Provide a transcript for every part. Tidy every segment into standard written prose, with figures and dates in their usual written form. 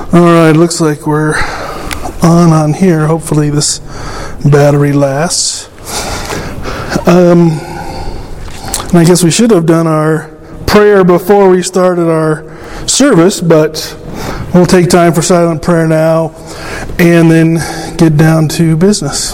Alright, looks like we're on here. Hopefully this battery lasts. And I guess we should have done our prayer before we started our service, but we'll take time for silent prayer now and then get down to business.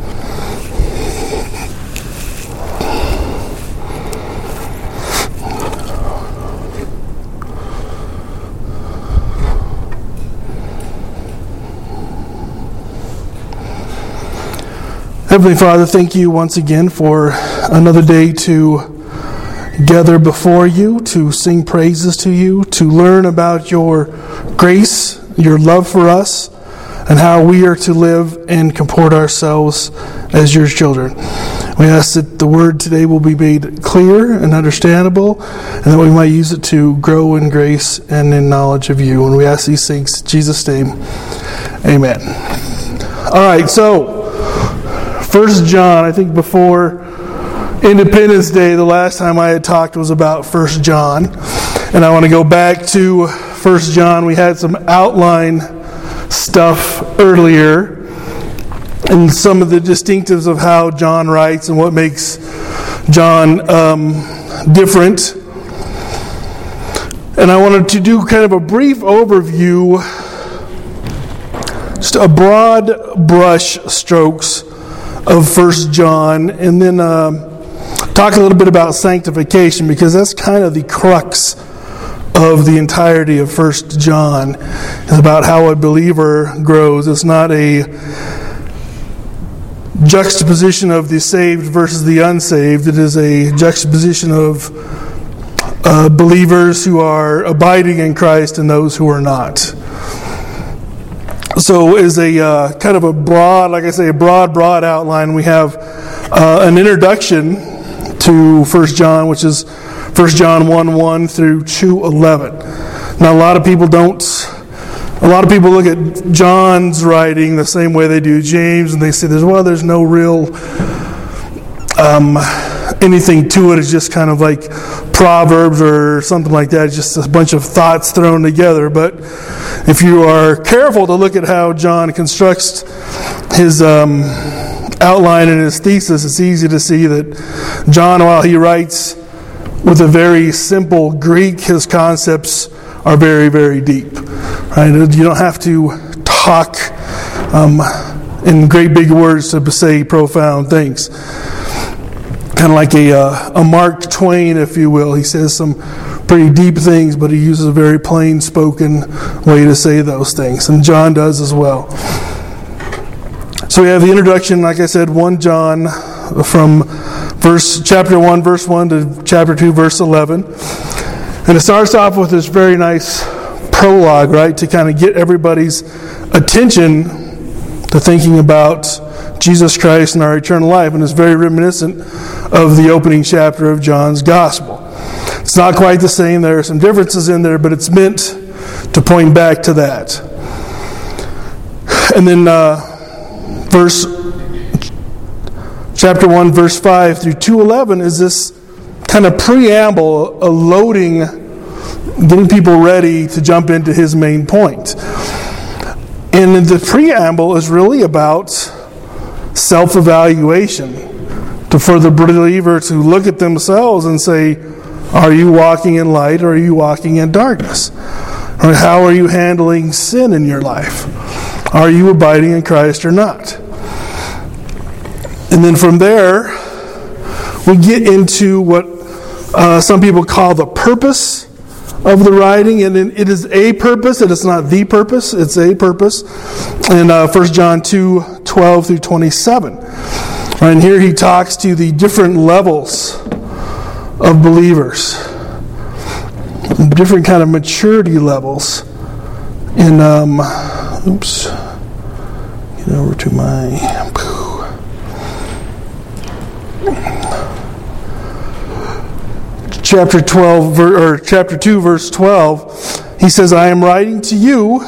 Heavenly Father, thank you once again for another day to gather before you, to sing praises to you, to learn about your grace, your love for us, and how we are to live and comport ourselves as your children. We ask that the word today will be made clear and understandable, and that we might use it to grow in grace and in knowledge of you. And we ask these things in Jesus' name. Amen. All right, so 1 John, I think before Independence Day, the last time I had talked was about 1 John. And I want to go back to 1 John. We had some outline stuff earlier and some of the distinctives of how John writes and what makes John different. And I wanted to do kind of a brief overview, just a broad brush strokes of 1 John, and then talk a little bit about sanctification, because that's kind of the crux of the entirety of 1 John. It's about how a believer grows. It's not a juxtaposition of the saved versus the unsaved. It is a juxtaposition of believers who are abiding in Christ and those who are not. So as a kind of a broad, like I say, a broad outline, we have an introduction to 1 John, which is 1 John 1:1 through 2:11. Now, a lot of people look at John's writing the same way they do James, and they say there's no real anything to it. It's just kind of like Proverbs or something like that. It's just a bunch of thoughts thrown together. But if you are careful to look at how John constructs his outline and his thesis, it's easy to see that John, while he writes with a very simple Greek, his concepts are very, very deep. Right? You don't have to talk in great big words to say profound things. Kind of like a Mark Twain, if you will. He says some pretty deep things, but he uses a very plain spoken way to say those things. And John does as well. So we have the introduction, like I said, 1 John from chapter 1, verse 1 to chapter 2, verse 11. And it starts off with this very nice prologue, right, to kind of get everybody's attention to thinking about Jesus Christ and our eternal life. And it's very reminiscent of the opening chapter of John's Gospel. It's not quite the same. There are some differences in there, but it's meant to point back to that. And then chapter 1, verse 5 through 2:11 is this kind of preamble, a loading, getting people ready to jump into his main point. And the preamble is really about self-evaluation, for the believer to look at themselves and say, are you walking in light or are you walking in darkness? Or how are you handling sin in your life? Are you abiding in Christ or not? And then from there, we get into what some people call the purpose of the writing, and it is a purpose. It is not the purpose. It's a purpose. In 1 John 2:12 through 27. And here he talks to the different levels of believers, different kind of maturity levels. In get over to my chapter 12 or chapter 2, verse 12. He says, "I am writing to you,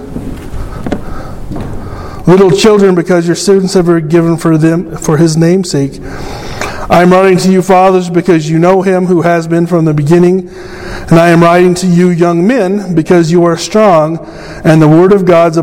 little children, because your students have been given for them for his name's sake. I am writing to you, fathers, because you know him who has been from the beginning. And I am writing to you, young men, because you are strong, and the word of God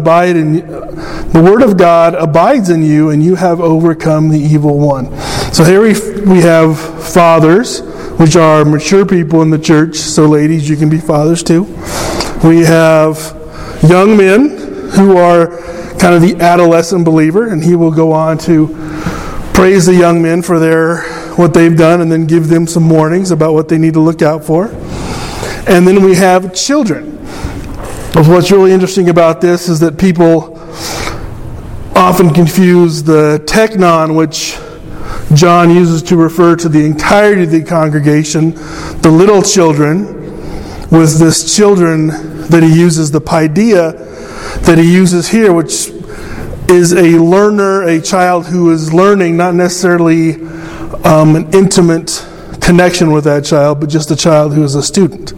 abides in you, and you have overcome the evil one. So here we have fathers, which are mature people in the church. So ladies, you can be fathers too. We have young men who are kind of the adolescent believer, and he will go on to praise the young men for what they've done and then give them some warnings about what they need to look out for. And then we have children. What's really interesting about this is that people often confuse the teknon, which John uses to refer to the entirety of the congregation, the little children, with this children that he uses, the paideia that he uses here, which is a learner, a child who is learning, not necessarily an intimate connection with that child, but just a child who is a student.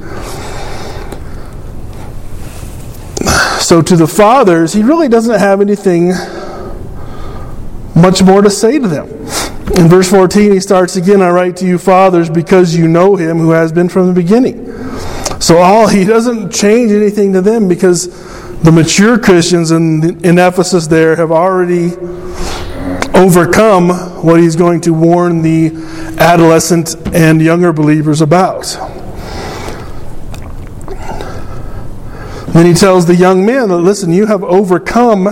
So to the fathers, he really doesn't have anything much more to say to them. In verse 14, he starts again, I write to you, fathers, because you know him who has been from the beginning. So he doesn't change anything to them, because the mature Christians in Ephesus there have already overcome what he's going to warn the adolescent and younger believers about. Then he tells the young men that, listen, you have overcome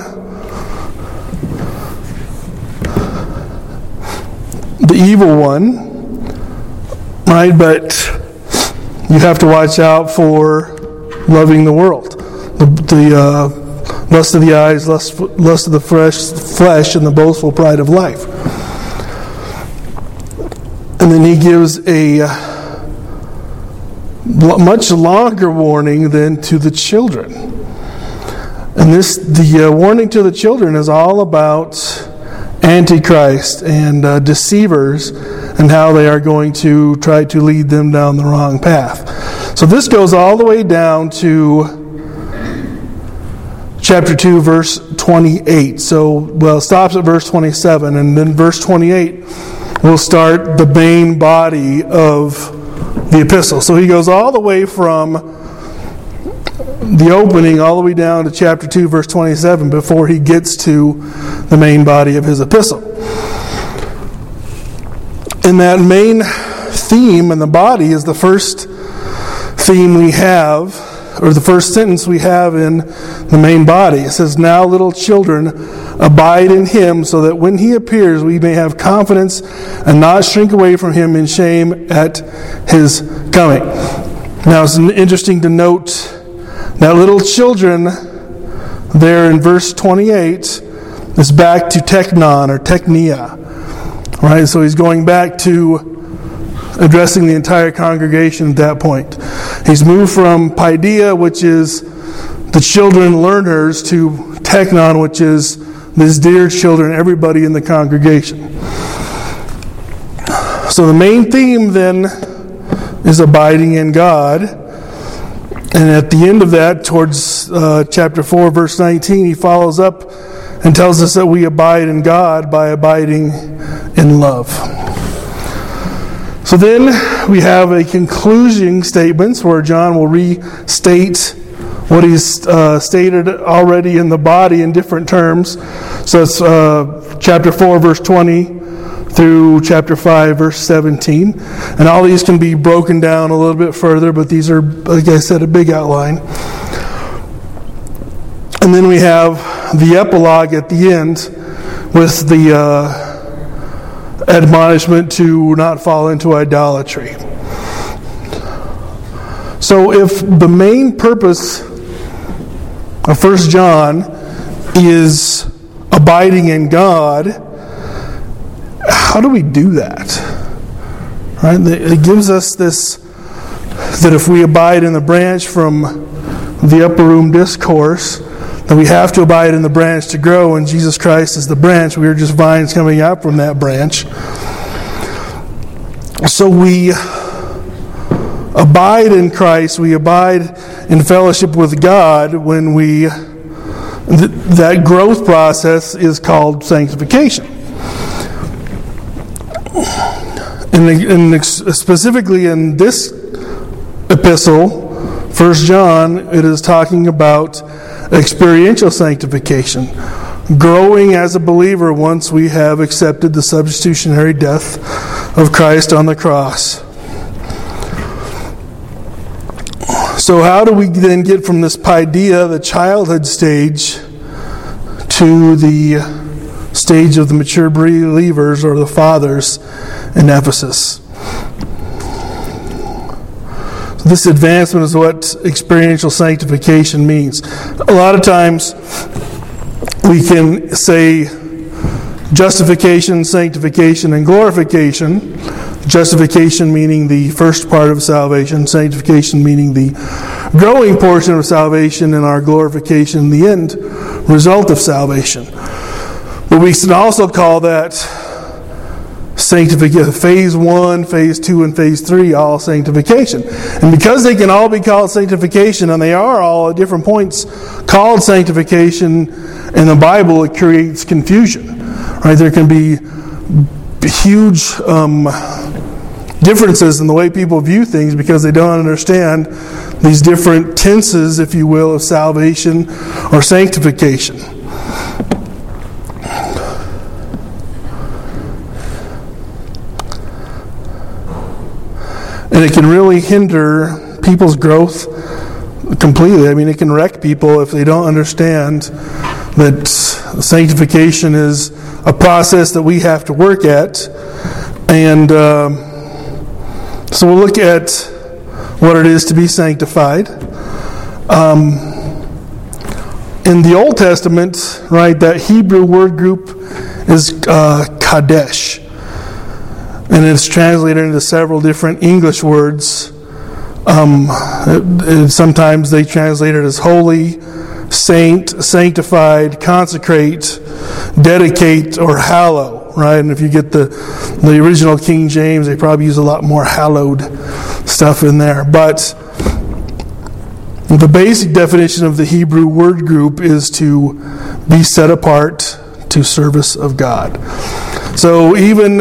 the evil one, right? But you have to watch out for loving the world. The lust of the eyes, lust of the flesh, and the boastful pride of life. And then he gives a much longer warning than to the children. And the warning to the children is all about Antichrist and deceivers and how they are going to try to lead them down the wrong path. So this goes all the way down to chapter 2, verse 28. So, it stops at verse 27, and then verse 28 will start the main body of the epistle. So he goes all the way from the opening all the way down to chapter 2, verse 27, before he gets to the main body of his epistle. And that main theme in the body is the first theme we have, or the first sentence we have in the main body. It says, now little children, abide in him, so that when he appears we may have confidence and not shrink away from him in shame at his coming. Now it's interesting to note that little children there in verse 28 is back to teknon or teknia. Right? So he's going back to addressing the entire congregation at that point. He's moved from paideia, which is the children learners, to teknon, which is these dear children, everybody in the congregation. So the main theme then is abiding in God. And at the end of that, towards chapter 4, verse 19, he follows up and tells us that we abide in God by abiding in love. So then we have a concluding statements where John will restate what he's stated already in the body in different terms. So it's chapter 4, verse 20 through chapter 5, verse 17. And all these can be broken down a little bit further, but these are, like I said, a big outline. And then we have the epilogue at the end with the admonishment to not fall into idolatry. So if the main purpose of 1 John is abiding in God, how do we do that? Right? It gives us this, that if we abide in the branch from the upper room discourse, that we have to abide in the branch to grow, and Jesus Christ is the branch. We are just vines coming out from that branch. So we abide in Christ, we abide in fellowship with God when that growth process is called sanctification. And specifically in this epistle, 1 John, it is talking about experiential sanctification, growing as a believer once we have accepted the substitutionary death of Christ on the cross. So how do we then get from this paideia, the childhood stage, to the stage of the mature believers or the fathers in Ephesus? So this advancement is what experiential sanctification means. A lot of times we can say justification, sanctification, and glorification. Justification meaning the first part of salvation, sanctification meaning the growing portion of salvation, and our glorification, the end result of salvation. But we can also call that sanctification, phase 1, phase 2, and phase 3, all sanctification. And because they can all be called sanctification, and they are all at different points called sanctification in the Bible, it creates confusion. Right? There can be huge differences in the way people view things because they don't understand these different tenses, if you will, of salvation or sanctification. And it can really hinder people's growth completely. I mean, it can wreck people if they don't understand that sanctification is a process that we have to work at. And so we'll look at what it is to be sanctified. In the Old Testament, right, that Hebrew word group is Kadesh. And it's translated into several different English words. Sometimes they translate it as holy, saint, sanctified, consecrate, dedicate, or hallow, right? And if you get the original King James, they probably use a lot more hallowed stuff in there. But the basic definition of the Hebrew word group is to be set apart to service of God. So even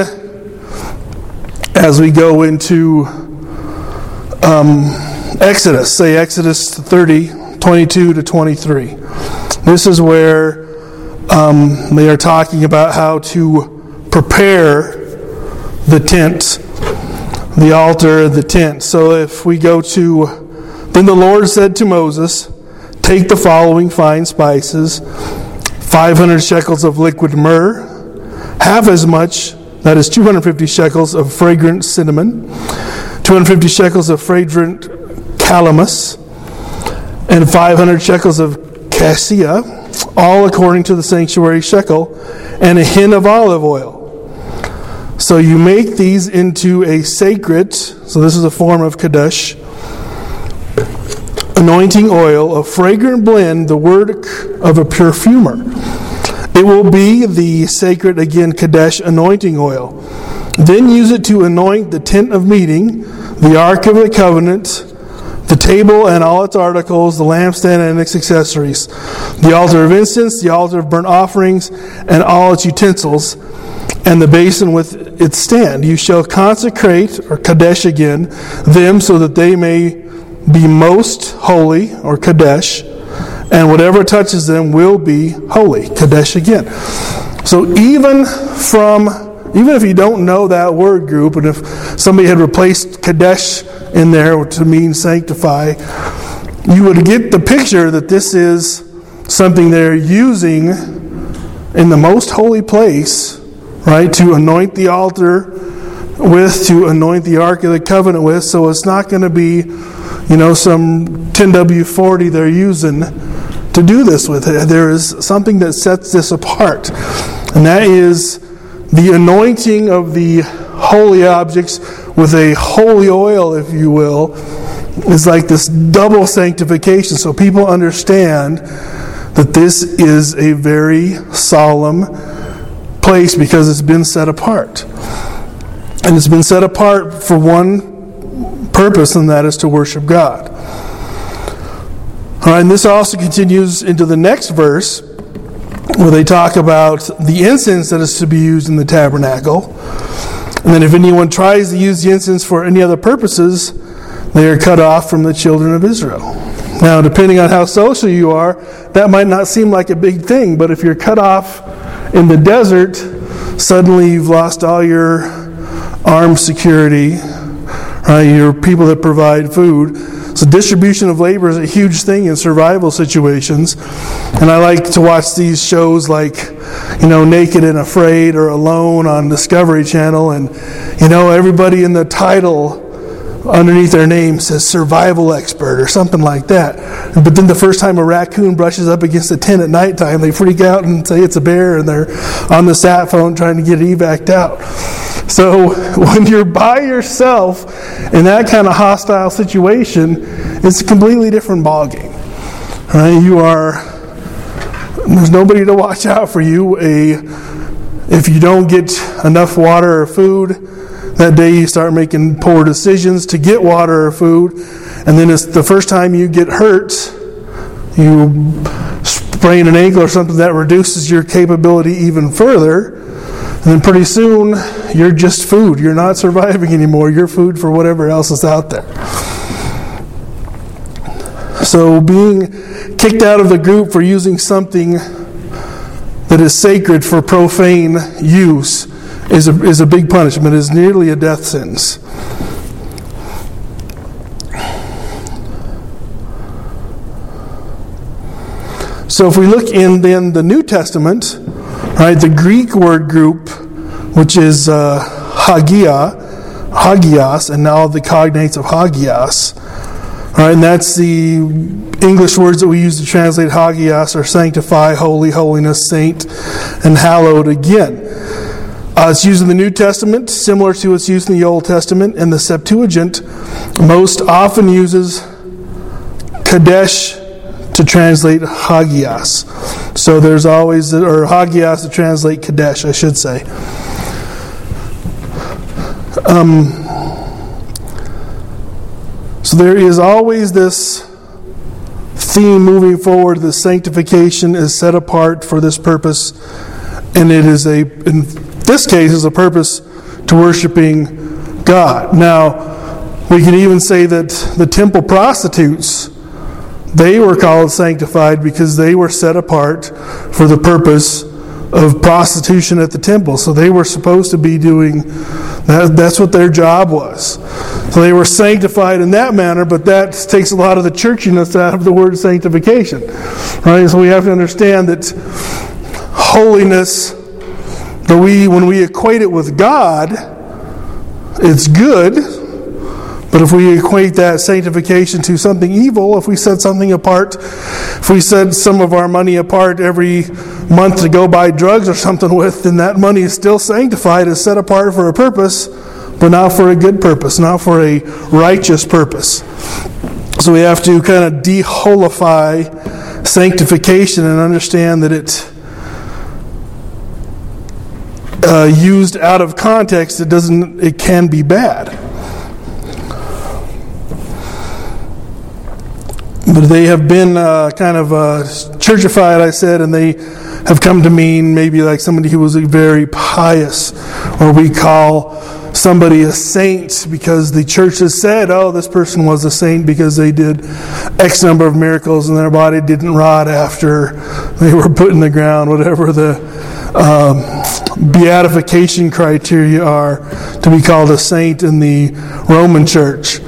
as we go into Exodus, say Exodus 30, 22 to 23. This is where they are talking about how to prepare the tent, the altar, the tent. So if we go to, then the Lord said to Moses, take the following fine spices, 500 shekels of liquid myrrh, half as much, that is 250 shekels of fragrant cinnamon, 250 shekels of fragrant calamus, and 500 shekels of cassia, all according to the sanctuary shekel, and a hin of olive oil. So you make these into a sacred, so this is a form of Kadesh, anointing oil, a fragrant blend, the work of a perfumer. It will be the sacred, again, Kadesh anointing oil. Then use it to anoint the tent of meeting, the ark of the covenant, the table and all its articles, the lampstand and its accessories, the altar of incense, the altar of burnt offerings, and all its utensils, and the basin with its stand. You shall consecrate, or Kadesh again, them so that they may be most holy, or Kadesh, and whatever touches them will be holy. Kadesh again. So even if you don't know that word group, and if somebody had replaced Kadesh in there to mean sanctify, you would get the picture that this is something they're using in the most holy place, right, to anoint the altar with, to anoint the Ark of the Covenant with. So it's not going to be, some 10W40 they're using to do this with. There is something that sets this apart, and that is the anointing of the holy objects with a holy oil, if you will, is like this double sanctification. So people understand that this is a very solemn place because it's been set apart. And it's been set apart for one purpose, and that is to worship God. All right, and this also continues into the next verse, where they talk about the incense that is to be used in the tabernacle. And then if anyone tries to use the incense for any other purposes, They are cut off from the children of Israel. Now, depending on how social you are, that might not seem like a big thing, but if you're cut off in the desert, suddenly you've lost all your armed security, right? Your people that provide food. So distribution of labor is a huge thing in survival situations. And I like to watch these shows like, Naked and Afraid or Alone on Discovery Channel. And, everybody in the title underneath their name says survival expert or something like that. But then the first time a raccoon brushes up against a tent at nighttime, they freak out and say it's a bear, and they're on the sat phone trying to get it evac'd out. So when you're by yourself in that kind of hostile situation, it's a completely different ballgame. Right? There's nobody to watch out for you. If you don't get enough water or food, that day you start making poor decisions to get water or food, and then it's the first time you get hurt, you sprain an ankle or something that reduces your capability even further, and then pretty soon you're just food. You're not surviving anymore. You're food for whatever else is out there. So being kicked out of the group for using something that is sacred for profane use is a big punishment. It is nearly a death sentence. So if we look in then the New Testament, right, the Greek word group, which is hagios, and now the cognates of hagios, right, and that's the English words that we use to translate hagios are sanctify, holy, holiness, saint, and hallowed again. It's used in the New Testament, similar to its use in the Old Testament, and the Septuagint most often uses Kadesh to translate Hagios. So there's always, or Hagios to translate Kadesh, I should say. So there is always this theme moving forward. The sanctification is set apart for this purpose, and it is in this case is a purpose to worshiping God. Now, we can even say that the temple prostitutes, they were called sanctified because they were set apart for the purpose of prostitution at the temple. So they were supposed to be doing that. That's what their job was. So they were sanctified in that manner, but that takes a lot of the churchiness out of the word sanctification. Right? So we have to understand that holiness, when we equate it with God, it's good. But if we equate that sanctification to something evil, if we set something apart, if we set some of our money apart every month to go buy drugs or something with, then that money is still sanctified, is set apart for a purpose, but not for a good purpose, not for a righteous purpose. So we have to kind of de-holify sanctification and understand that it used out of context, it can be bad. But they have been kind of churchified, I said, and they have come to mean maybe like somebody who was very pious, or we call somebody a saint because the church has said, oh, this person was a saint because they did X number of miracles and their body didn't rot after they were put in the ground, whatever the beatification criteria are to be called a saint in the Roman church.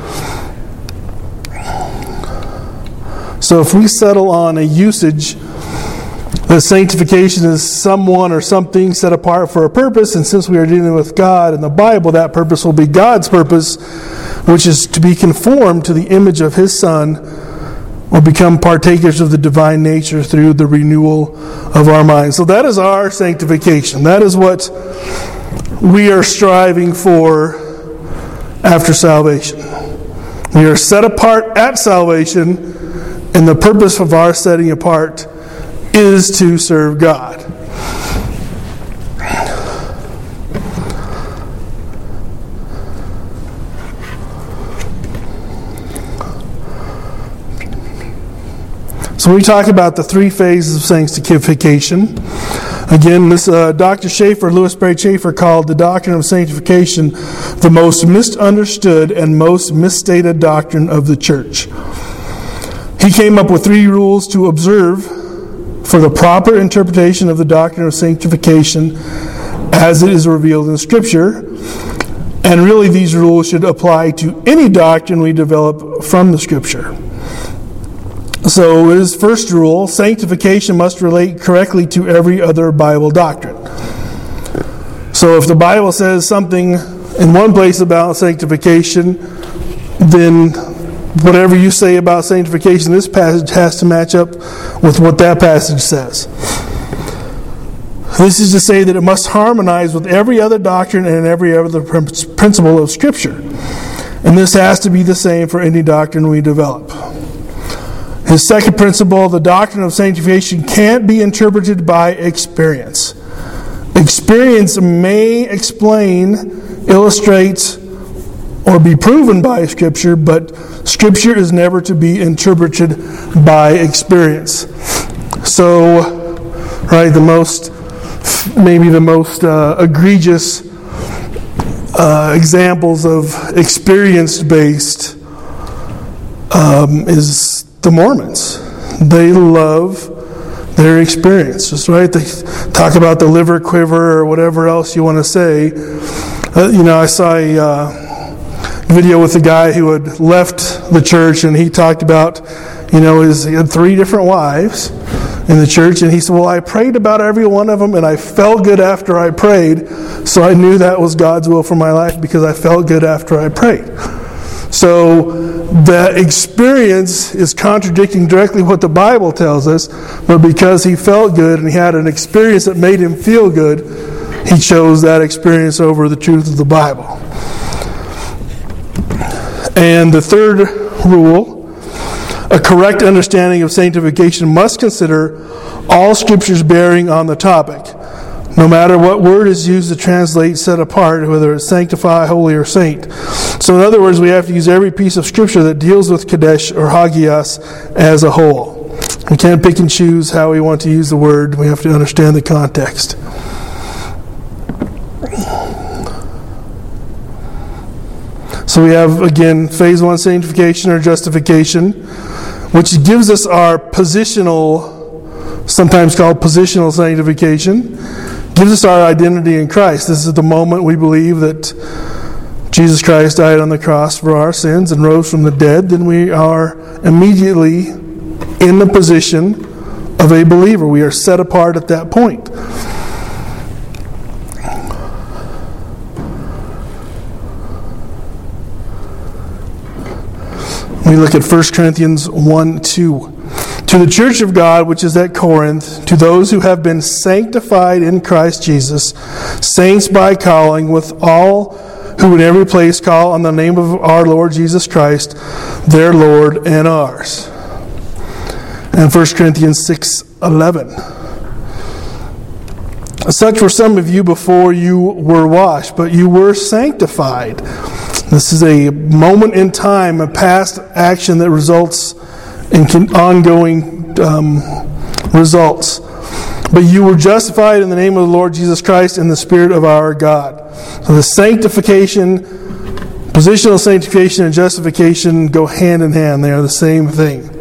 So if we settle on a usage that sanctification is someone or something set apart for a purpose, and since we are dealing with God in the Bible, that purpose will be God's purpose, which is to be conformed to the image of His Son, or become partakers of the divine nature through the renewal of our minds. So that is our sanctification. That is what we are striving for after salvation. We are set apart at salvation, and the purpose of our setting apart is to serve God. So we talk about the three phases of sanctification. Again, this Dr. Schaeffer, Louis Berry Schaeffer, called the doctrine of sanctification the most misunderstood and most misstated doctrine of the church. He came up with 3 rules to observe for the proper interpretation of the doctrine of sanctification as it is revealed in Scripture. And really, these rules should apply to any doctrine we develop from the Scripture. So his first rule, sanctification must relate correctly to every other Bible doctrine. So if the Bible says something in one place about sanctification, then whatever you say about sanctification, this passage has to match up with what that passage says. This is to say that it must harmonize with every other doctrine and every other principle of Scripture. And this has to be the same for any doctrine we develop. His second principle, the doctrine of sanctification can't be interpreted by experience. Experience may explain, illustrate, or be proven by Scripture, but Scripture is never to be interpreted by experience. So, right, the most egregious examples of experience-based is the Mormons. They love their experiences, right? They talk about the liver quiver or whatever else you want to say. I saw a video with a guy who had left the church, and he talked about, he had 3 different wives in the church, and he said, well, I prayed about every one of them, and I felt good after I prayed, so I knew that was God's will for my life because I felt good after I prayed. So the experience is contradicting directly what the Bible tells us, but because he felt good and he had an experience that made him feel good, he chose that experience over the truth of the Bible. And the third rule, a correct understanding of sanctification must consider all Scriptures bearing on the topic, no matter what word is used to translate set apart, whether it's sanctify, holy, or saint. So in other words, we have to use every piece of Scripture that deals with Kadesh or Hagios as a whole. We can't pick and choose how we want to use the word. We have to understand the context. So we have, again, phase 1 sanctification or justification, which gives us our positional, sometimes called positional sanctification, gives us our identity in Christ. This is the moment we believe that Jesus Christ died on the cross for our sins and rose from the dead, then we are immediately in the position of a believer. We are set apart at that point. We look at 1 Corinthians 1:2. To the church of God, which is at Corinth, to those who have been sanctified in Christ Jesus, saints by calling, with all who in every place call on the name of our Lord Jesus Christ, their Lord and ours. And 1 Corinthians 6:11. Such were some of you before you were washed, but you were sanctified. This is a moment in time, a past action that results in ongoing results. But you were justified in the name of the Lord Jesus Christ in the Spirit of our God. So the sanctification, positional sanctification and justification go hand in hand. They are the same thing.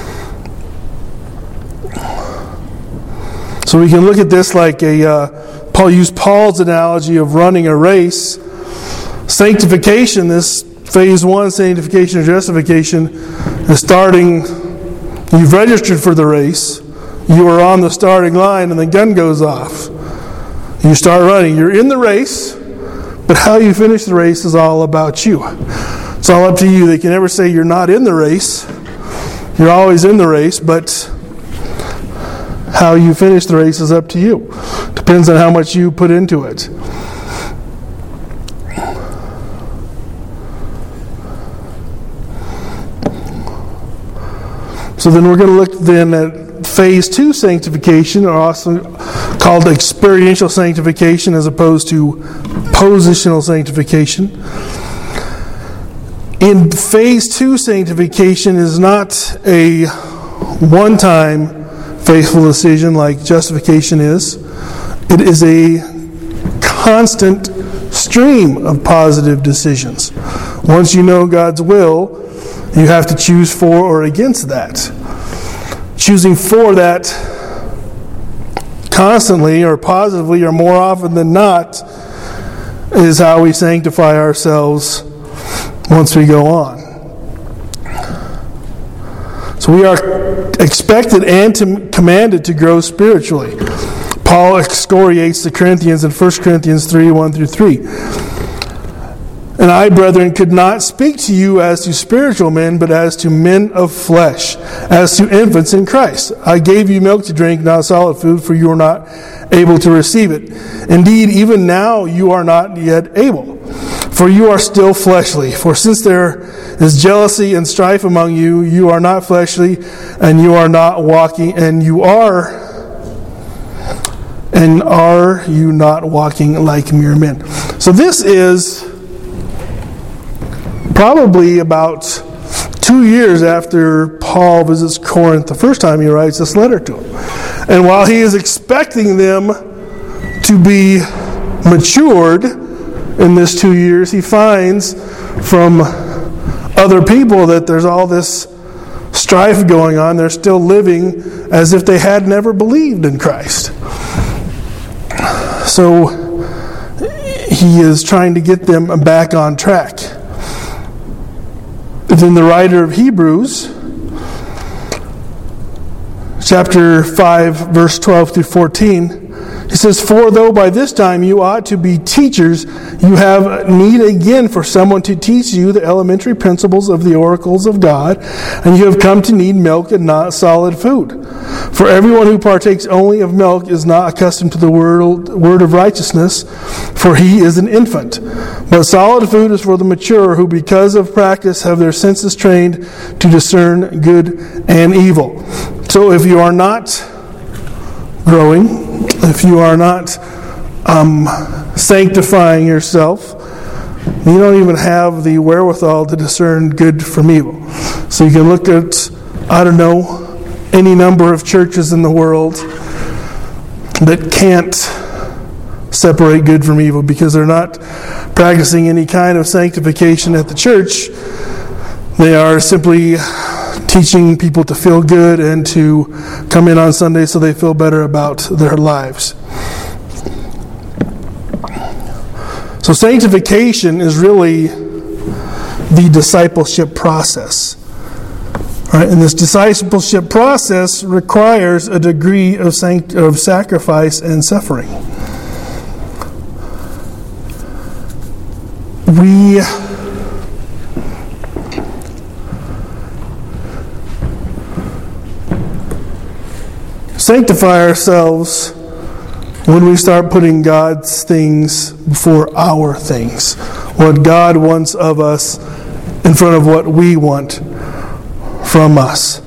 So we can look at this like Paul used Paul's analogy of running a race. Sanctification, this phase 1, sanctification and justification, is starting. You've registered for the race. You are on the starting line and the gun goes off. You start running. You're in the race, but how you finish the race is all about you. It's all up to you. They can never say you're not in the race. You're always in the race, but how you finish the race is up to you. Depends on how much you put into it. So then we're going to look then at phase 2 sanctification, or also called experiential sanctification as opposed to positional sanctification. In phase 2 sanctification is not a one-time faithful decision like justification is. It is a constant stream of positive decisions. Once you know God's will, you have to choose for or against that. Choosing for that constantly or positively or more often than not is how we sanctify ourselves once we go on. So we are expected and commanded to grow spiritually. Paul excoriates the Corinthians in 1 Corinthians 3, 1 through 3. And I, brethren, could not speak to you as to spiritual men, but as to men of flesh, as to infants in Christ. I gave you milk to drink, not solid food, for you are not able to receive it. Indeed, even now you are not yet able, for you are still fleshly. For since there is jealousy and strife among you, you are not fleshly, and you are not walking, and are you not walking like mere men? So this is probably about 2 years after Paul visits Corinth the first time he writes this letter to them. And while he is expecting them to be matured in this 2 years, he finds from other people that there's all this strife going on. They're still living as if they had never believed in Christ. So he is trying to get them back on track. Then the writer of Hebrews, chapter 5, verse 12 through 14, he says, For though by this time you ought to be teachers, you have need again for someone to teach you the elementary principles of the oracles of God, and you have come to need milk and not solid food. For everyone who partakes only of milk is not accustomed to the word of righteousness, for he is an infant. But solid food is for the mature, who because of practice have their senses trained to discern good and evil. So if you are not growing, if you are not sanctifying yourself, you don't even have the wherewithal to discern good from evil. So you can look at, any number of churches in the world that can't separate good from evil because they're not practicing any kind of sanctification at the church. They are simply teaching people to feel good and to come in on Sunday so they feel better about their lives. So sanctification is really the discipleship process. All right, and this discipleship process requires a degree of sacrifice and suffering. We sanctify ourselves when we start putting God's things before our things. What God wants of us in front of what we want from us.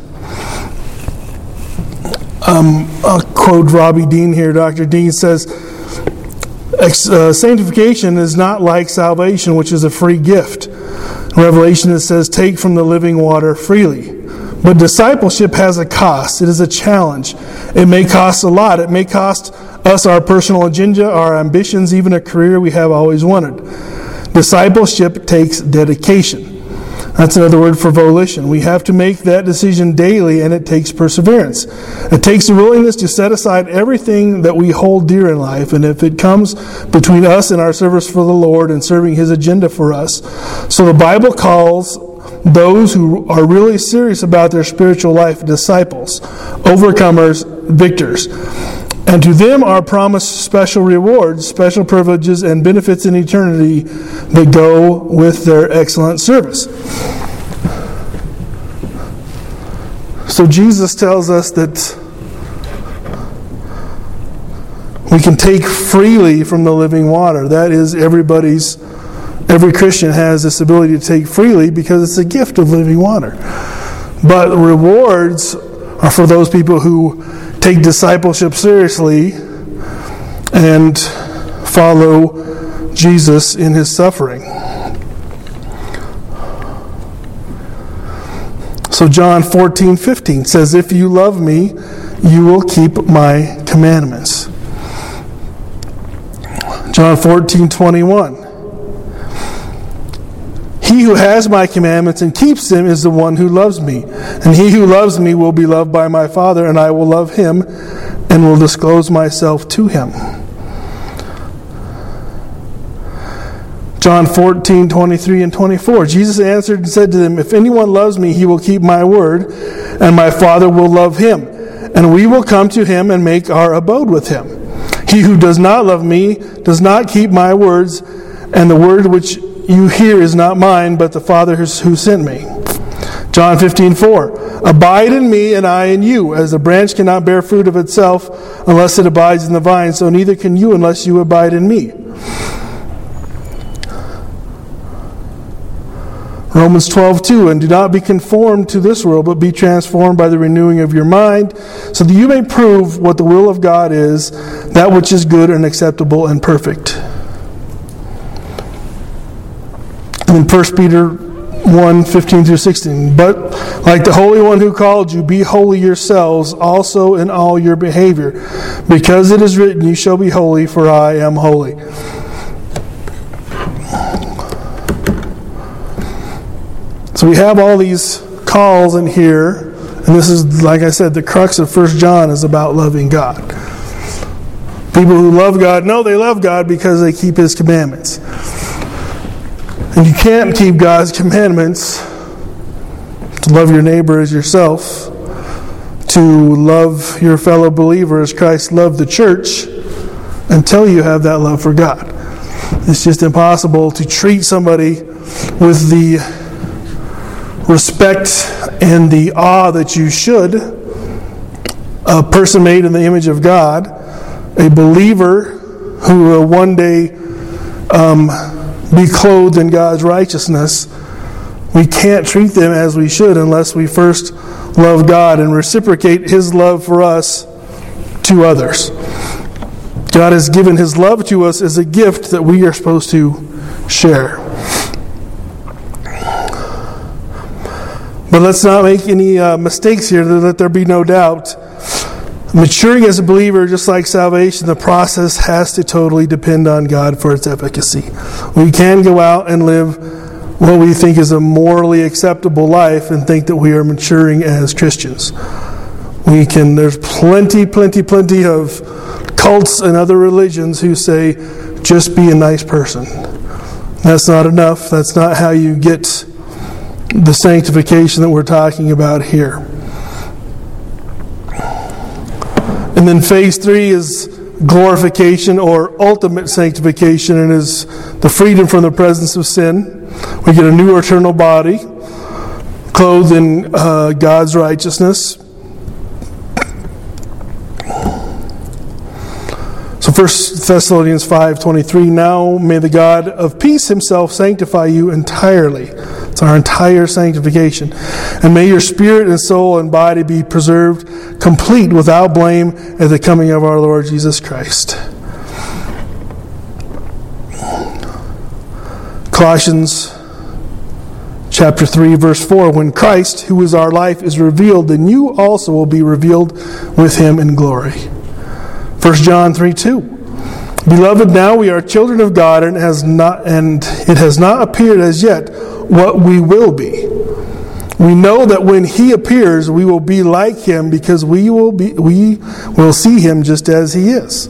I'll quote Robbie Dean here. Dr. Dean says, sanctification is not like salvation, which is a free gift. In Revelation it says, take from the living water freely. But discipleship has a cost. It is a challenge. It may cost a lot. It may cost us our personal agenda, our ambitions, even a career we have always wanted. Discipleship takes dedication. That's another word for volition. We have to make that decision daily, and it takes perseverance. It takes a willingness to set aside everything that we hold dear in life, and if it comes between us and our service for the Lord and serving His agenda for us. So the Bible calls those who are really serious about their spiritual life disciples, overcomers, victors. And to them are promised special rewards, special privileges, and benefits in eternity that go with their excellent service. So Jesus tells us that we can take freely from the living water. That is, every Christian has this ability to take freely because it's a gift of living water. But rewards are for those people who take discipleship seriously and follow Jesus in His suffering. So John 14:15 says, if you love me, you will keep my commandments. John 14:21. He who has my commandments and keeps them is the one who loves me. And he who loves me will be loved by my Father, and I will love him and will disclose myself to him. John 14:23 and 24. Jesus answered and said to them, if anyone loves me, he will keep my word, and my Father will love him, and we will come to him and make our abode with him. He who does not love me does not keep my words, and the word which you hear is not mine, but the Father who sent me. John 15:4. Abide in me, and I in you. As the branch cannot bear fruit of itself unless it abides in the vine, so neither can you unless you abide in me. Romans 12:2. And do not be conformed to this world, but be transformed by the renewing of your mind, so that you may prove what the will of God is, that which is good and acceptable and perfect. And in 1 Peter 1:15-16. But like the Holy One who called you, be holy yourselves also in all your behavior, because it is written, you shall be holy, for I am holy. So we have all these calls in here, and this is, like I said, the crux of 1 John is about loving God. People who love God know they love God because they keep His commandments. And you can't keep God's commandments to love your neighbor as yourself, to love your fellow believer as Christ loved the church, until you have that love for God. It's just impossible to treat somebody with the respect and the awe that you should. A person made in the image of God, a believer who will one day be clothed in God's righteousness. We can't treat them as we should unless we first love God and reciprocate His love for us to others. God has given His love to us as a gift that we are supposed to share. But let's not make any mistakes here. Let there be no doubt. Maturing as a believer, just like salvation, the process has to totally depend on God for its efficacy. We can go out and live what we think is a morally acceptable life and think that we are maturing as Christians. There's plenty of cults and other religions who say, just be a nice person. That's not enough. That's not how you get the sanctification that we're talking about here. And then phase 3 is glorification or ultimate sanctification, and is the freedom from the presence of sin. We get a new eternal body, clothed in God's righteousness. So 1 Thessalonians 5:23, now may the God of peace Himself sanctify you entirely. It's our entire sanctification. And may your spirit and soul and body be preserved complete without blame at the coming of our Lord Jesus Christ. Colossians chapter 3, verse 4, when Christ, who is our life, is revealed, then you also will be revealed with Him in glory. 1 John 3:2. Beloved, now we are children of God, and it has not appeared as yet what we will be. We know that when He appears, we will be like Him, because we will see Him just as He is.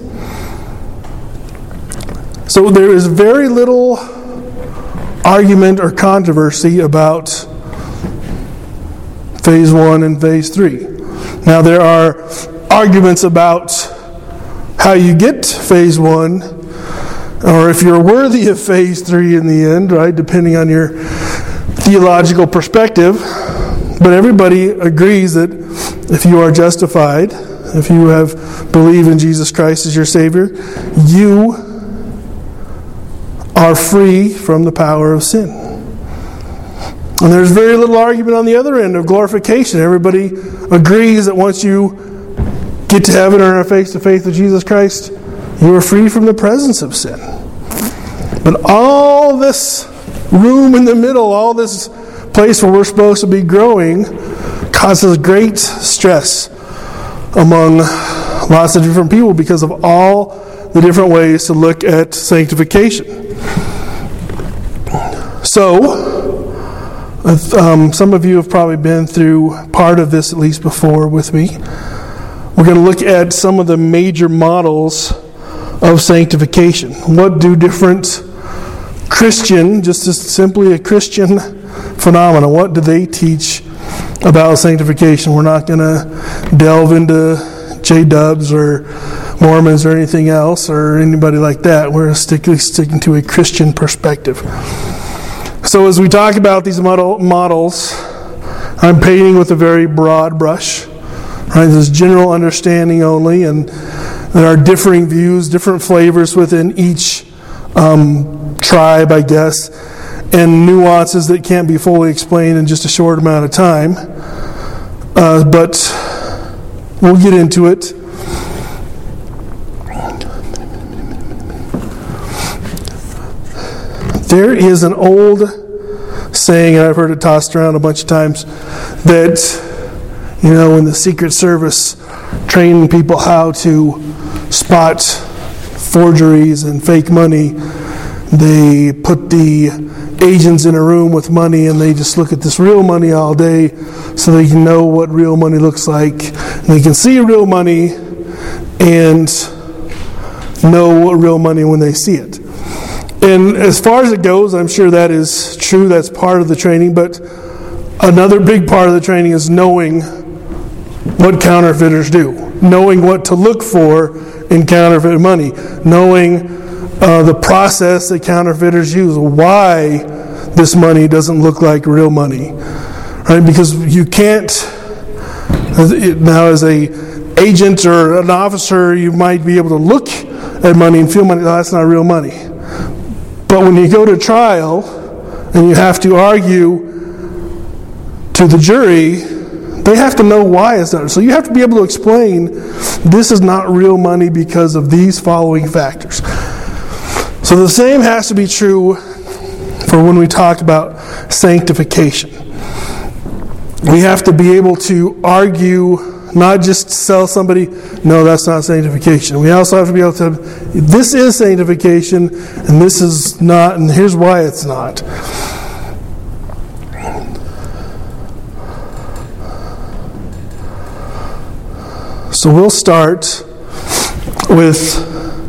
So there is very little argument or controversy about phase 1 and phase 3. Now there are arguments about how you get to phase 1, or if you're worthy of phase 3 in the end, right, depending on your theological perspective. But everybody agrees that if you are justified, if you have believed in Jesus Christ as your Savior, you are free from the power of sin. And there's very little argument on the other end of glorification. Everybody agrees that once you get to heaven or are face to face with Jesus Christ, you are free from the presence of sin. But all this room in the middle, all this place where we're supposed to be growing, causes great stress among lots of different people because of all the different ways to look at sanctification. So, some of you have probably been through part of this at least before with me. We're going to look at some of the major models of sanctification. What do different Christian, just as simply a Christian phenomena, what do they teach about sanctification? We're not going to delve into J-dubs or Mormons or anything else or anybody like that. We're sticking to a Christian perspective. So as we talk about these models, I'm painting with a very broad brush. Right? There's general understanding only, and there are differing views, different flavors within each tribe, I guess, and nuances that can't be fully explained in just a short amount of time. But we'll get into it. There is an old saying, and I've heard it tossed around a bunch of times, that, when the Secret Service trained people how to spot forgeries and fake money, they put the agents in a room with money and they just look at this real money all day so they can know what real money looks like. And they can see real money and know real money when they see it. And as far as it goes, I'm sure that is true. That's part of the training. But another big part of the training is knowing what counterfeiters do. Knowing what to look for in counterfeit money. Knowing the process that counterfeiters use. Why this money doesn't look like real money. Right? Because you can't... Now, as an agent or an officer, you might be able to look at money and feel money. Oh, that's not real money. But when you go to trial and you have to argue to the jury, they have to know why it's not. So you have to be able to explain this is not real money because of these following factors. So the same has to be true for when we talk about sanctification. We have to be able to argue, not just tell somebody, no, that's not sanctification. We also have to be able to, this is sanctification, and this is not, and here's why it's not. So we'll start with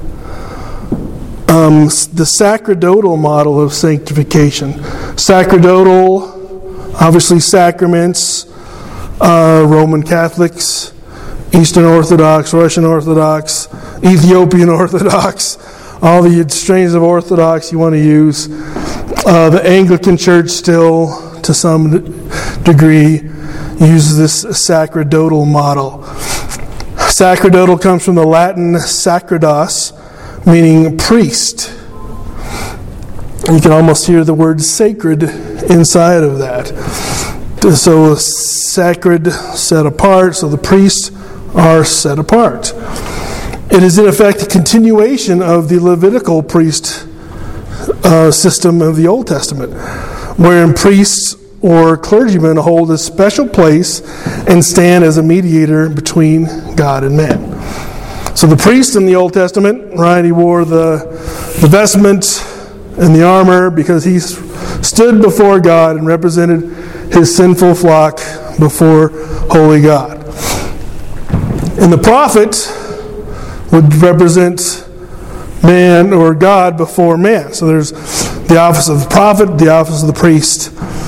the sacerdotal model of sanctification. Sacerdotal, obviously sacraments, Roman Catholics, Eastern Orthodox, Russian Orthodox, Ethiopian Orthodox, all the strains of Orthodox you want to use. The Anglican Church still, to some degree, uses this sacerdotal model. Sacerdotal comes from the Latin sacerdos, meaning priest. You can almost hear the word sacred inside of that. So sacred, set apart, so the priests are set apart. It is in effect a continuation of the Levitical priest system of the Old Testament, wherein priests or clergymen hold a special place and stand as a mediator between God and man. So the priest in the Old Testament, right, he wore the vestment and the armor because he stood before God and represented his sinful flock before holy God. And the prophet would represent man or God before man. So there's the office of the prophet, the office of the priest.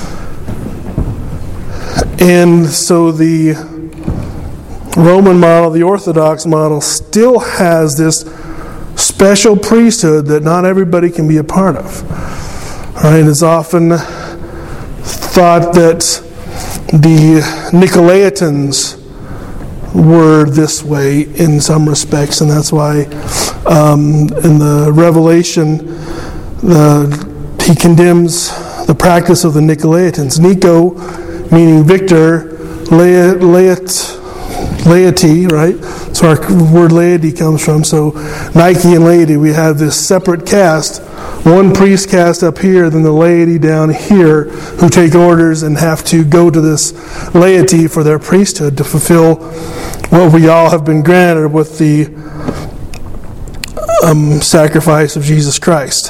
And so the Roman model, the Orthodox model, still has this special priesthood that not everybody can be a part of. Right? It's often thought that the Nicolaitans were this way in some respects, and that's why in the Revelation he condemns the practice of the Nicolaitans. Nico meaning victor, laity, right? So our word laity comes from. So Nike and laity, we have this separate caste. One priest caste up here, then the laity down here, who take orders and have to go to this laity for their priesthood to fulfill what we all have been granted with the sacrifice of Jesus Christ.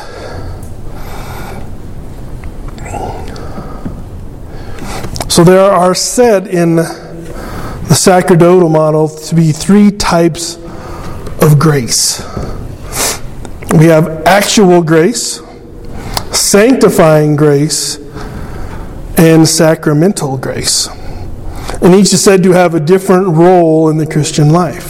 So there are said in the sacerdotal model to be three types of grace. We have actual grace, sanctifying grace, and sacramental grace. And each is said to have a different role in the Christian life.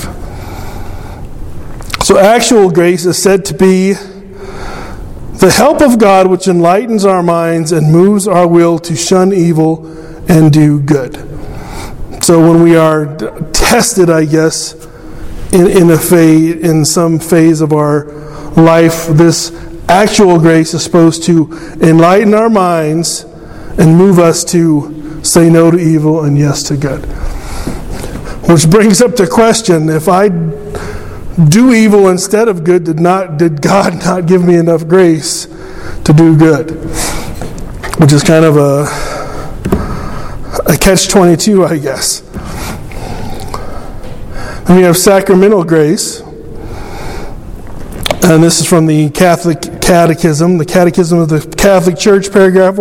So actual grace is said to be the help of God which enlightens our minds and moves our will to shun evil and do good. So when we are tested, I guess, in some phase of our life, this actual grace is supposed to enlighten our minds and move us to say no to evil and yes to good. Which brings up the question, if I do evil instead of good, did God not give me enough grace to do good? Which is kind of a catch-22, I guess. Then we have sacramental grace. And this is from the Catholic Catechism, the Catechism of the Catholic Church, paragraph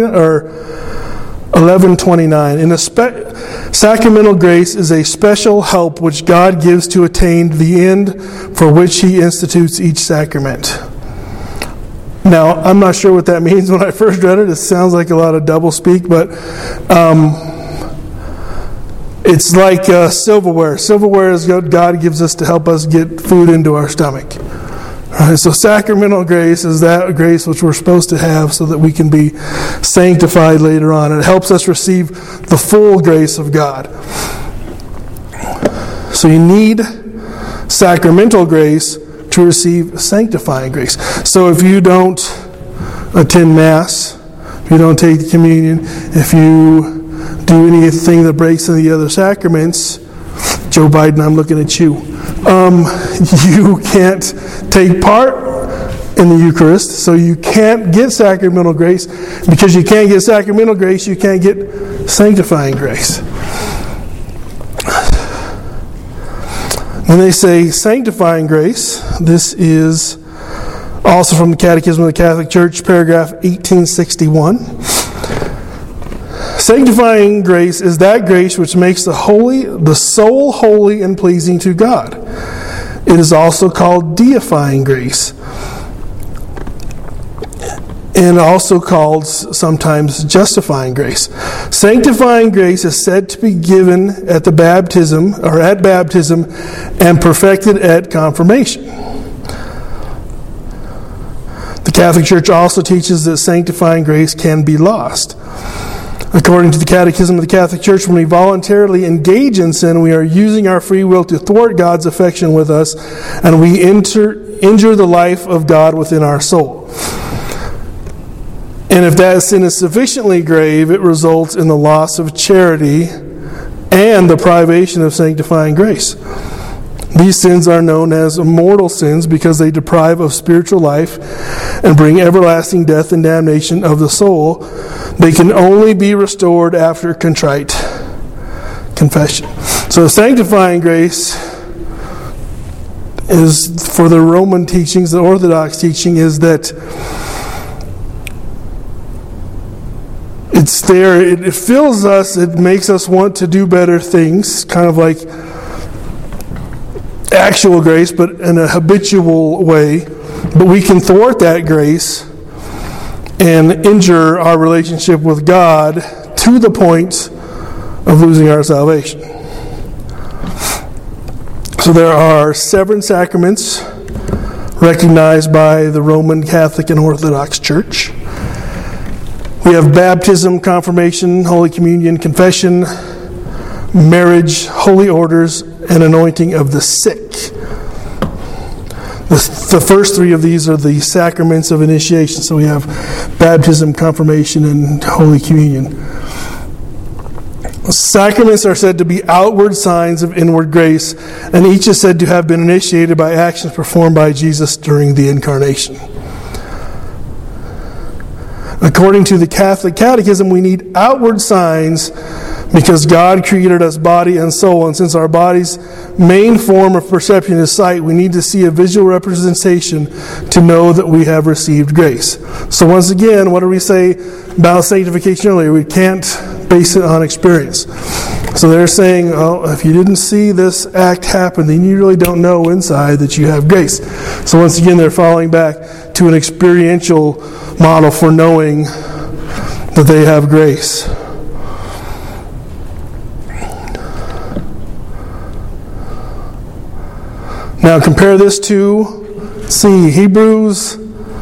1129. Sacramental grace is a special help which God gives to attain the end for which He institutes each sacrament. Now, I'm not sure what that means. When I first read it, it sounds like a lot of doublespeak, but it's like silverware. Silverware is what God gives us to help us get food into our stomach. Right, so sacramental grace is that grace which we're supposed to have so that we can be sanctified later on. It helps us receive the full grace of God. So you need sacramental grace to receive sanctifying grace. So if you don't attend Mass, if you don't take the communion, if you do anything that breaks any of the other sacraments, Joe Biden, I'm looking at you. You can't take part in the Eucharist, so you can't get sacramental grace. Because you can't get sacramental grace, you can't get sanctifying grace. When they say sanctifying grace, this is also from the Catechism of the Catholic Church, paragraph 1861. Sanctifying grace is that grace which makes the soul holy and pleasing to God. It is also called deifying grace, and also called sometimes justifying grace. Sanctifying grace is said to be given at baptism and perfected at confirmation. The Catholic Church also teaches that sanctifying grace can be lost. According to the Catechism of the Catholic Church, when we voluntarily engage in sin, we are using our free will to thwart God's affection with us, and we injure the life of God within our soul. And if that sin is sufficiently grave, it results in the loss of charity and the privation of sanctifying grace. These sins are known as mortal sins because they deprive of spiritual life and bring everlasting death and damnation of the soul. They can only be restored after contrite confession. So sanctifying grace is, for the Roman teachings, the Orthodox teaching is that it's there, it fills us, it makes us want to do better things, kind of like actual grace, but in a habitual way. But we can thwart that grace and injure our relationship with God to the point of losing our salvation. So there are 7 sacraments recognized by the Roman Catholic and Orthodox Church. We have baptism, confirmation, Holy Communion, confession, marriage, holy orders, and anointing of the sick. The first 3 of these are the sacraments of initiation. So we have baptism, confirmation, and Holy Communion. Sacraments are said to be outward signs of inward grace, and each is said to have been initiated by actions performed by Jesus during the Incarnation. According to the Catholic Catechism, we need outward signs because God created us body and soul, and since our body's main form of perception is sight, we need to see a visual representation to know that we have received grace. So once again, what did we say about sanctification earlier? We can't base it on experience. So they're saying, oh, if you didn't see this act happen, then you really don't know inside that you have grace. So once again, they're falling back to an experiential model for knowing that they have grace. Now compare this to, Hebrews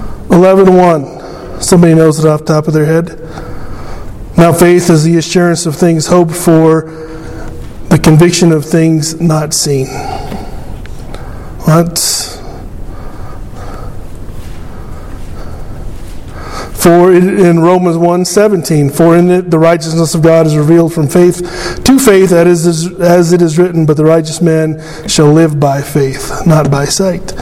11:1. Somebody knows it off the top of their head. Now faith is the assurance of things hoped for, the conviction of things not seen. What? For in Romans 1:17, for in it the righteousness of God is revealed from faith to faith, that is as it is written, but the righteous man shall live by faith, not by sight.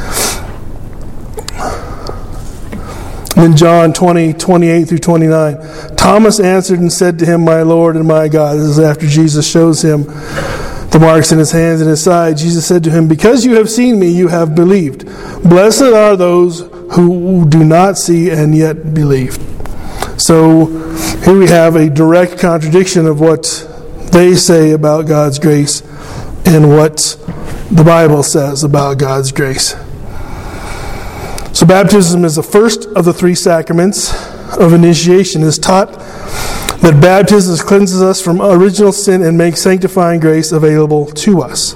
In John 20:28-29, Thomas answered and said to him, my Lord and my God. This is after Jesus shows him the marks in his hands and his side. Jesus said to him, because you have seen me, you have believed. Blessed are those who do not see and yet believe. So here we have a direct contradiction of what they say about God's grace and what the Bible says about God's grace. So baptism is the first of the three sacraments of initiation. It is taught that baptism cleanses us from original sin and makes sanctifying grace available to us.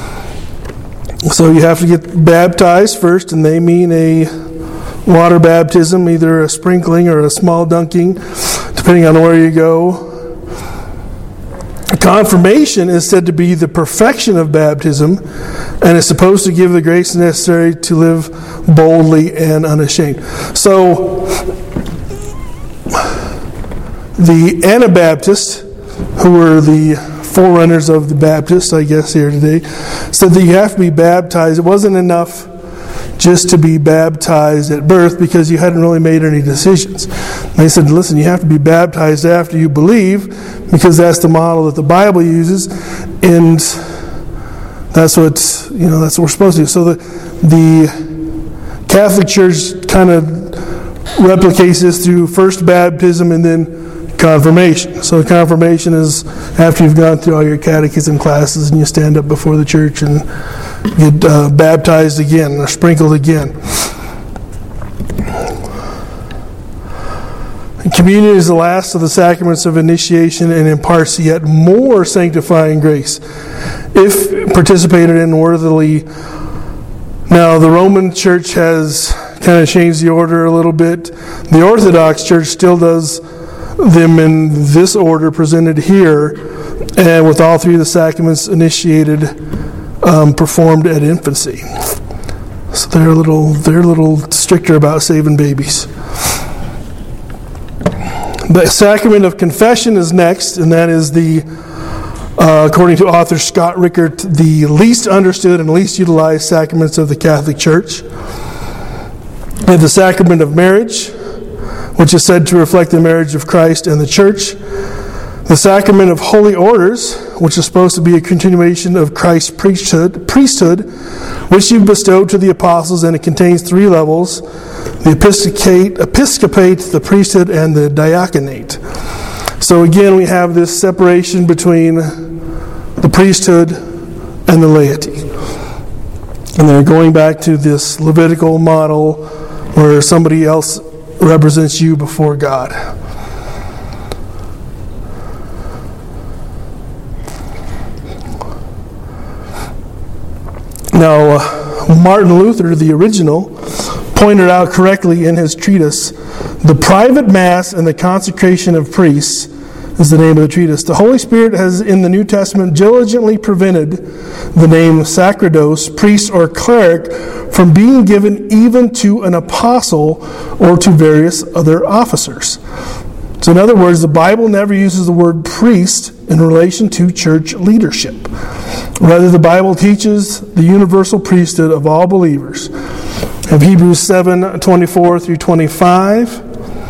So you have to get baptized first, and they mean a water baptism, either a sprinkling or a small dunking, depending on where you go. Confirmation is said to be the perfection of baptism and is supposed to give the grace necessary to live boldly and unashamed. So, the Anabaptists, who were the forerunners of the Baptists, I guess, here today, said that you have to be baptized. It wasn't enough just to be baptized at birth because you hadn't really made any decisions. They said, listen, you have to be baptized after you believe because that's the model that the Bible uses, and that's what we're supposed to do. So the Catholic Church kind of replicates this through first baptism and then confirmation. So confirmation is after you've gone through all your catechism classes and you stand up before the church and get baptized again or sprinkled again. Communion is the last of the sacraments of initiation and imparts yet more sanctifying grace if participated in worthily. Now, the Roman Church has kind of changed the order a little bit. The Orthodox Church still does them in this order presented here, and with all three of the sacraments initiated, performed at infancy. So they're a little stricter about saving babies. The sacrament of confession is next, and that is according to author Scott Rickert, the least understood and least utilized sacraments of the Catholic Church. And the sacrament of marriage, which is said to reflect the marriage of Christ and the Church. The sacrament of holy orders, which is supposed to be a continuation of Christ's priesthood, which he bestowed to the apostles, and it contains three levels: the episcopate, the priesthood, and the diaconate. So again, we have this separation between the priesthood and the laity. And they're going back to this Levitical model where somebody else represents you before God. Now, Martin Luther, the original, pointed out correctly in his treatise, The Private Mass and the Consecration of Priests is the name of the treatise. The Holy Spirit has in the New Testament diligently prevented the name sacerdos, priest or cleric, from being given even to an apostle or to various other officers. So in other words, the Bible never uses the word priest in relation to church leadership. Rather, the Bible teaches the universal priesthood of all believers. Of Hebrews 7:24 through 25.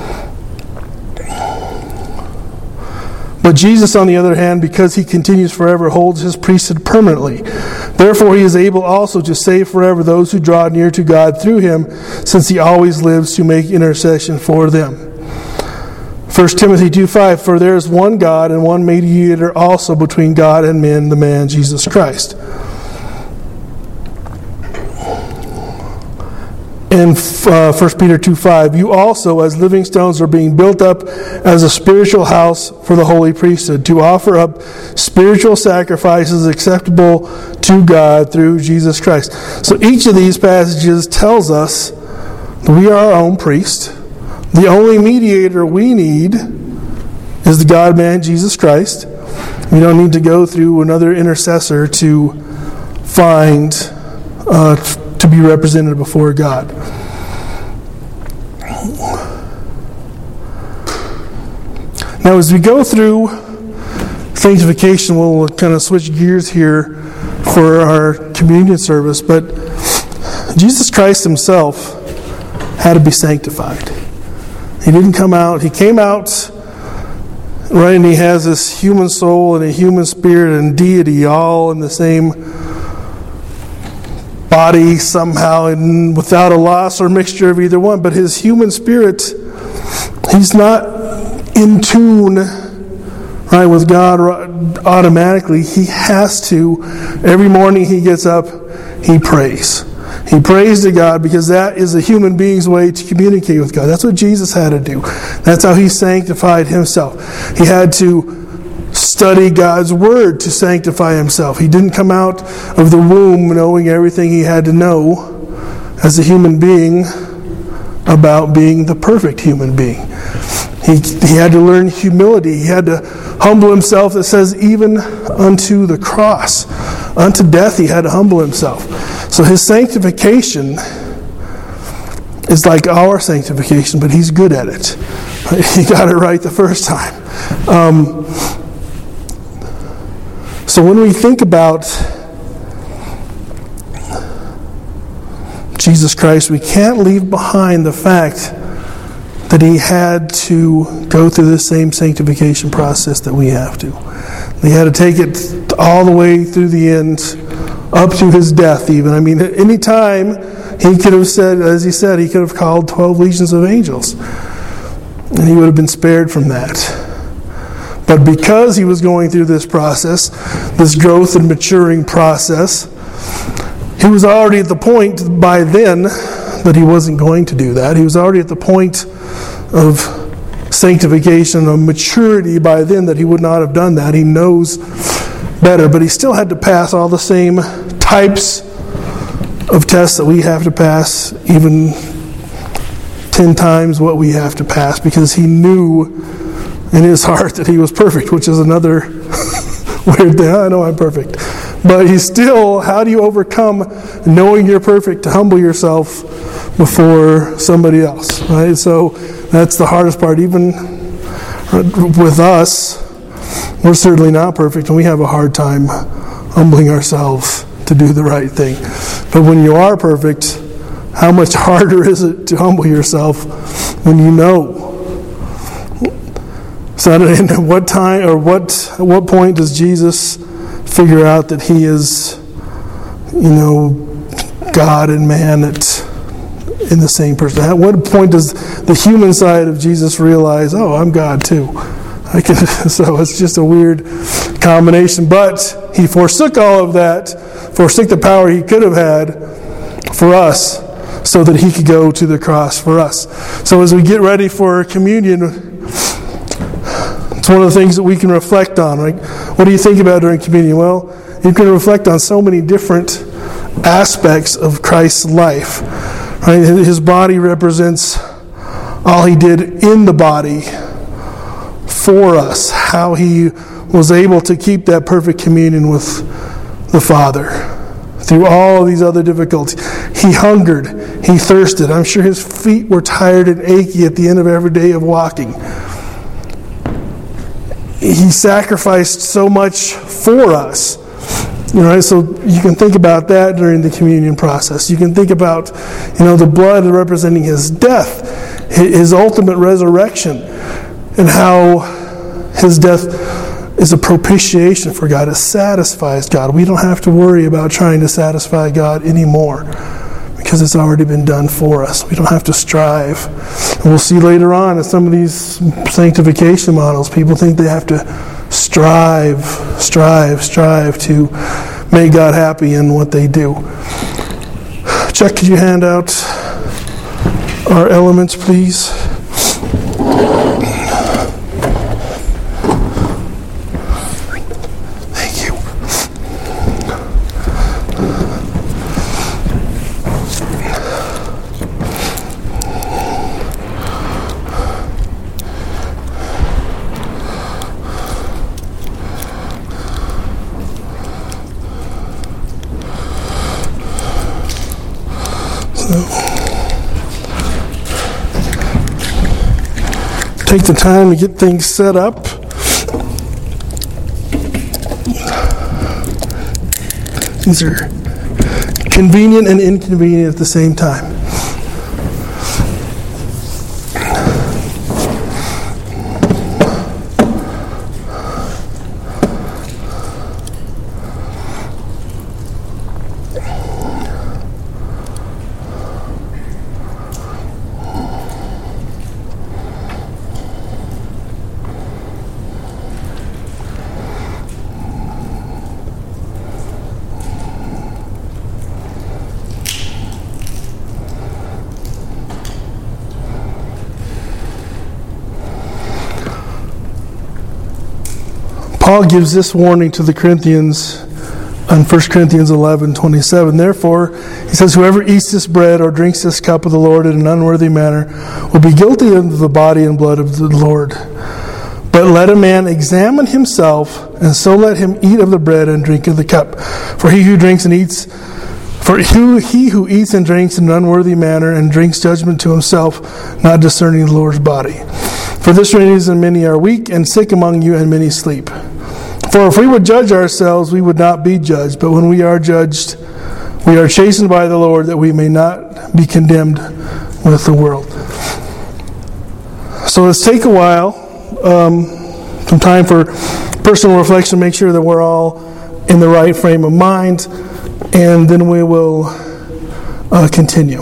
But Jesus, on the other hand, because he continues forever, holds his priesthood permanently. Therefore, he is able also to save forever those who draw near to God through him, since he always lives to make intercession for them. 1 Timothy 2:5, for there is one God and one mediator also between God and men, the man Jesus Christ. And 1 Peter 2:5, you also, as living stones, are being built up as a spiritual house for the holy priesthood, to offer up spiritual sacrifices acceptable to God through Jesus Christ. So each of these passages tells us that we are our own priest. The only mediator we need is the God-man, Jesus Christ. We don't need to go through another intercessor to find to be represented before God. Now, as we go through sanctification, we'll kind of switch gears here for our communion service, but Jesus Christ himself had to be sanctified. He didn't come out. He came out, right, and he has this human soul and a human spirit and deity all in the same body somehow, and without a loss or mixture of either one. But his human spirit, he's not in tune, right, with God automatically. He has to. Every morning he gets up, he prays. He prays to God because that is a human being's way to communicate with God. That's what Jesus had to do. That's how he sanctified himself. He had to study God's Word to sanctify himself. He didn't come out of the womb knowing everything he had to know as a human being about being the perfect human being. He had to learn humility. He had to humble himself. It says even unto the cross. Unto death he had to humble himself. So his sanctification is like our sanctification, but he's good at it. He got it right the first time. So when we think about Jesus Christ, we can't leave behind the fact that he had to go through the same sanctification process that we have to. He had to take it all the way through the end, up to his death even. I mean, at any time, he could have said, as he said, he could have called 12 legions of angels. And he would have been spared from that. But because he was going through this process, this growth and maturing process, he was already at the point by then that he wasn't going to do that. He was already at the point of sanctification, of maturity by then, that he would not have done that. He knows better, but he still had to pass all the same types of tests that we have to pass, even 10 times what we have to pass, because he knew in his heart that he was perfect, which is another weird thing. I know I'm perfect. But he's still, how do you overcome knowing you're perfect to humble yourself before somebody else, right? So that's the hardest part. Even with us, we're certainly not perfect, and we have a hard time humbling ourselves to do the right thing. But when you are perfect, how much harder is it to humble yourself when you know? So at what time or at what point does Jesus figure out that he is, God and man in the same person? At what point does the human side of Jesus realize, oh, I'm God too? So it's just a weird combination. But he forsook all of that, forsook the power he could have had for us, so that he could go to the cross for us. So as we get ready for communion, it's one of the things that we can reflect on. Right? What do you think about during communion? Well, you can reflect on so many different aspects of Christ's life. Right? His body represents all he did in the body for us, how he was able to keep that perfect communion with the Father through all of these other difficulties. He hungered, he thirsted. I'm sure his feet were tired and achy at the end of every day of walking. He sacrificed so much for us. So you can think about that during the communion process. You can think about, the blood representing his death, his ultimate resurrection, and how his death is a propitiation for God. It satisfies God. We don't have to worry about trying to satisfy God anymore because it's already been done for us. We don't have to strive. And we'll see later on in some of these sanctification models, people think they have to strive to make God happy in what they do. Chuck, could you hand out our elements, please? Thank you. Take the time to get things set up. These are convenient and inconvenient at the same time. Paul gives this warning to the Corinthians in 1 Corinthians 11:27. Therefore, he says, whoever eats this bread or drinks this cup of the Lord in an unworthy manner will be guilty of the body and blood of the Lord. But let a man examine himself, and so let him eat of the bread and drink of the cup. For he who eats and drinks in an unworthy manner and drinks judgment to himself, not discerning the Lord's body. For this reason many are weak and sick among you, and many sleep. For if we would judge ourselves, we would not be judged. But when we are judged, we are chastened by the Lord, that we may not be condemned with the world. So let's take a while, some time for personal reflection, make sure that we're all in the right frame of mind, and then we will continue.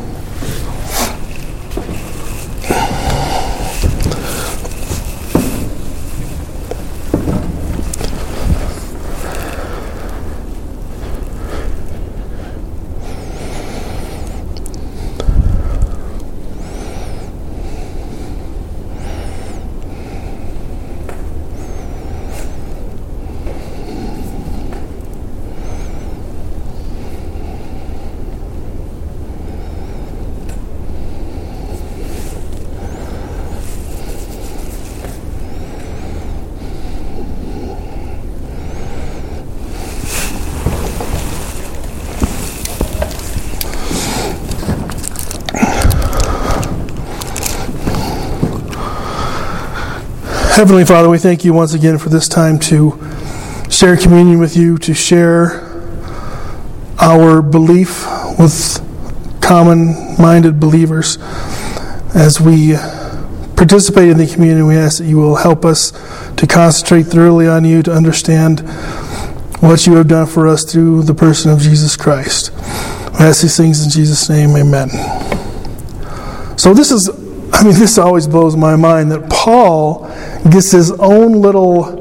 Heavenly Father, we thank you once again for this time to share communion with you, to share our belief with common-minded believers. As we participate in the communion, we ask that you will help us to concentrate thoroughly on you, to understand what you have done for us through the person of Jesus Christ. We ask these things in Jesus' name, amen. So this always blows my mind that Paul gets his own little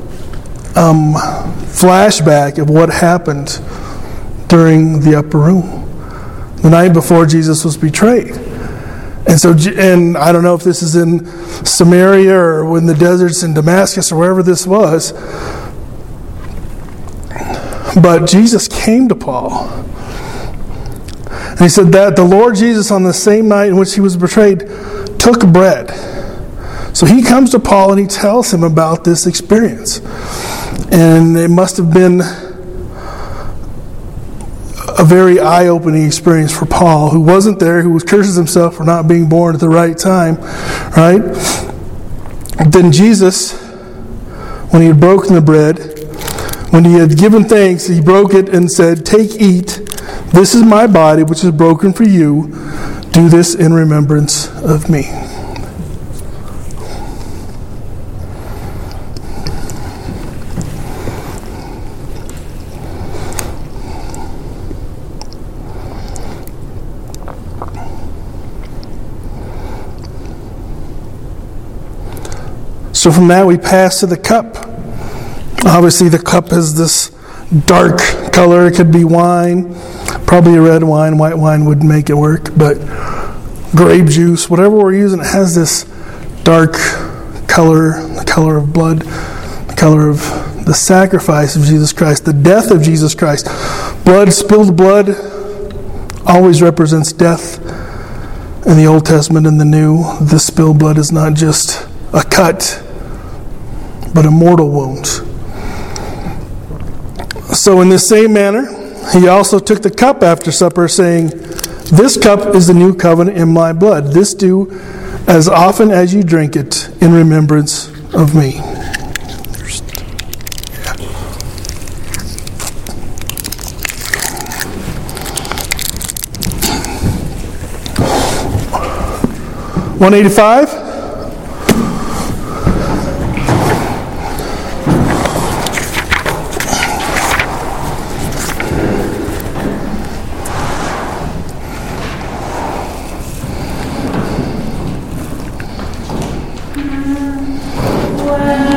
flashback of what happened during the upper room, the night before Jesus was betrayed. And I don't know if this is in Samaria or in the deserts in Damascus or wherever this was, but Jesus came to Paul. And he said that the Lord Jesus, on the same night in which he was betrayed, took bread. So he comes to Paul and he tells him about this experience. And it must have been a very eye-opening experience for Paul, who wasn't there, who curses himself for not being born at the right time, right? Then Jesus when he had broken the bread, when he had given thanks, he broke it and said, "Take, eat. This is my body, which is broken for you. Do this in remembrance of me." So from that we pass to the cup. Obviously the cup has this dark color. It could be wine, probably a red wine. White wine wouldn't make it work, but grape juice, whatever we're using, it has this dark color, the color of blood, the color of the sacrifice of Jesus Christ, the death of Jesus Christ. Blood, spilled blood, always represents death in the Old Testament and the New. This spilled blood is not just a cut, but a mortal wound. So in the same manner, he also took the cup after supper, saying, "This cup is the new covenant in my blood. This do as often as you drink it in remembrance of me." Yeah. 185.